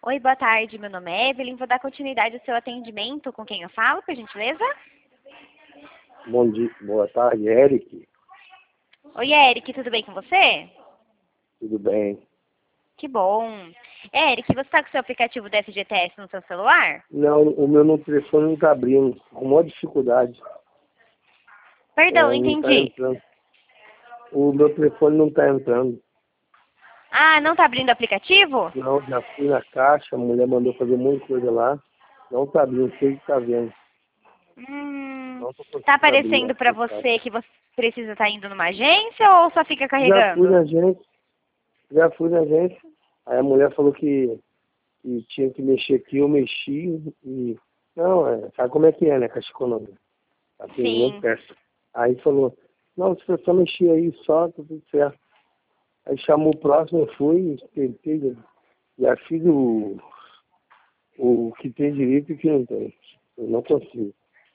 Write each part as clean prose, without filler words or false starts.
Oi, boa tarde. Meu nome é Evelyn. Vou dar continuidade ao seu atendimento. Com quem eu falo, por gentileza? Bom dia, boa tarde, Eric. Oi, Eric. Tudo bem com você? Tudo bem? Que bom. Eric, você está com o seu aplicativo do FGTS no seu celular? Não, o meu no telefone não está abrindo, com maior dificuldade. Perdão, não Não está entendi. entrando. O meu telefone não está entrando. Ah, não está abrindo o aplicativo? Não, já fui na caixa, a mulher mandou fazer um monte de coisa lá. Não está abrindo, não sei o que está vendo. Não estou Tá conseguindo abrir o aparecendo para aplicativo. você que você precisa estar indo numa agência ou só fica Já fui carregando? na agência, já fui na agência. Aí a mulher falou que tinha que mexer aqui, eu mexi e... Não, sabe como é que é, né, Caixa Econômica? Atendimento Sim. perto. Aí falou, não, se você só mexer aí só, tá tudo certo. Aí chamou o próximo, eu fui, tentei, já fiz o que tem direito e o que não tem. Eu não consigo.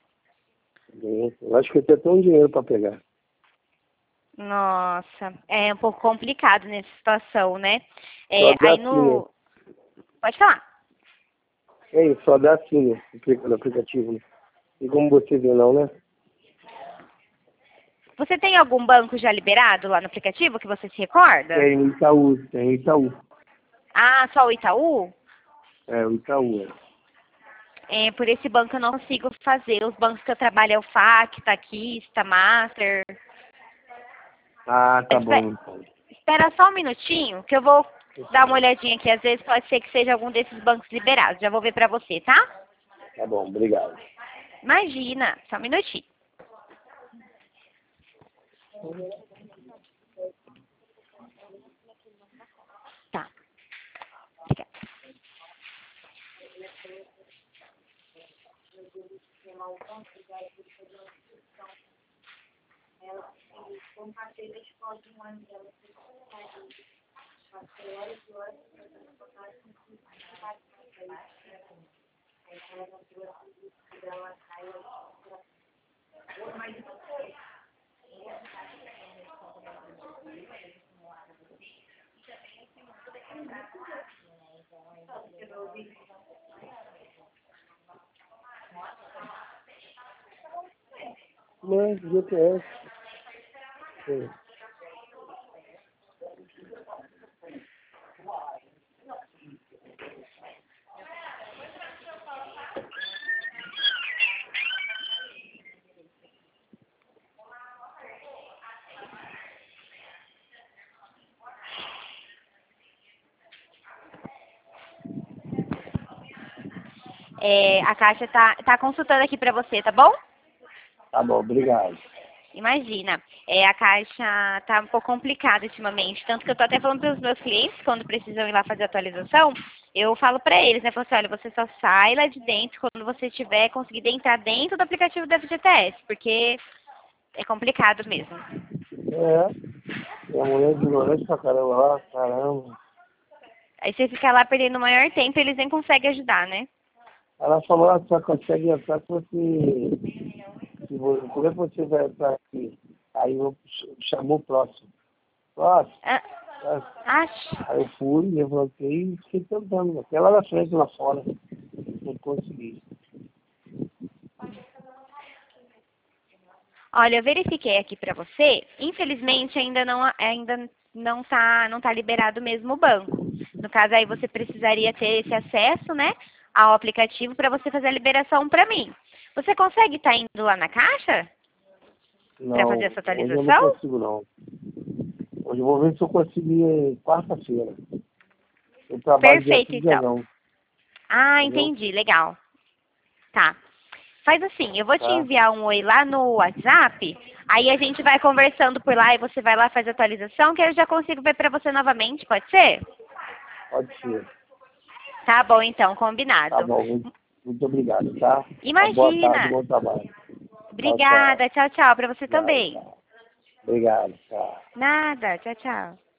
Eu acho que eu tenho até um dinheiro para pegar. Nossa, é um pouco complicado nessa situação, né? Só dá Aí assim, né? no... Pode falar. Só dá assim, né? No aplicativo, né? E como você vê, não, né? Você tem algum banco já liberado lá no aplicativo que você se recorda? Tem Itaú. Ah, só o Itaú? É, o Itaú, Por esse banco eu não consigo fazer. Os bancos que eu trabalho é o FAC, Taquista, Master. Ah, tá Espe- bom, então. Espera só um minutinho que eu vou dar uma olhadinha aqui. Às vezes pode ser que seja algum desses bancos liberados. Já vou ver pra você, tá? Tá bom, obrigado. Imagina, só um minutinho. Tá. Obrigada. Mas, GPS. Sim. A Caixa tá consultando aqui pra você, tá bom? Tá bom, obrigado. Imagina, a Caixa tá um pouco complicada ultimamente, tanto que eu tô até falando para os meus clientes, quando precisam ir lá fazer atualização, eu falo para eles, né, falo assim, olha, você só sai lá de dentro quando você tiver conseguido entrar dentro do aplicativo da FGTS, porque é complicado mesmo. Minha mulher é ignorante pra caramba lá, caramba. Aí você fica lá perdendo o maior tempo e eles nem conseguem ajudar, né? Ela falou, só consegue entrar se você... Como é que você vai entrar aqui? Aí eu chamou o próximo. Próximo. Ah, Próximo. acho. Aí eu fui, levantei e fiquei tentando. Até lá na frente, lá fora. Não consegui. Olha, eu verifiquei aqui para você. Infelizmente, ainda não tá liberado mesmo o banco. No caso, aí você precisaria ter esse acesso, né, ao aplicativo para você fazer a liberação para mim. Você consegue estar indo lá na Caixa para fazer Não, essa hoje eu não atualização? consigo não. Hoje eu vou ver se eu consigo ir quarta-feira. Eu trabalho dia Perfeito, sim, dia então. não. Ah, Entendeu? entendi. Legal. Tá. Faz assim, eu vou te Tá? enviar um oi lá no WhatsApp, aí a gente vai conversando por lá e você vai lá faz a atualização, que eu já consigo ver pra você novamente, pode ser? Pode ser. Tá bom, então, Tá combinado. bom. Muito obrigado, tá? Uma boa tarde, Imagina. bom trabalho. Tchau, tchau. Obrigada. Tchau, tchau. Pra você Nada, também. tchau. Obrigado, tchau. Nada. Tchau, tchau.